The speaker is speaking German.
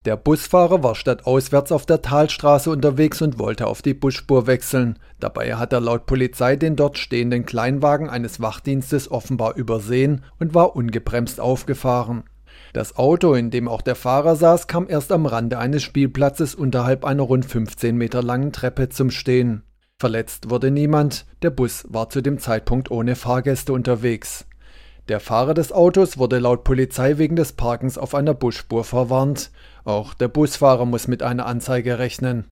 Der Busfahrer war stadtauswärts auf der Talstraße unterwegs und wollte auf die Busspur wechseln. Dabei hat er laut Polizei den dort stehenden Kleinwagen eines Wachdienstes offenbar übersehen und war ungebremst aufgefahren. Das Auto, in dem auch der Fahrer saß, kam erst am Rande eines Spielplatzes unterhalb einer rund 15 Meter langen Treppe zum Stehen. Verletzt wurde niemand, der Bus war zu dem Zeitpunkt ohne Fahrgäste unterwegs. Der Fahrer des Autos wurde laut Polizei wegen des Parkens auf einer Busspur verwarnt. Auch der Busfahrer muss mit einer Anzeige rechnen.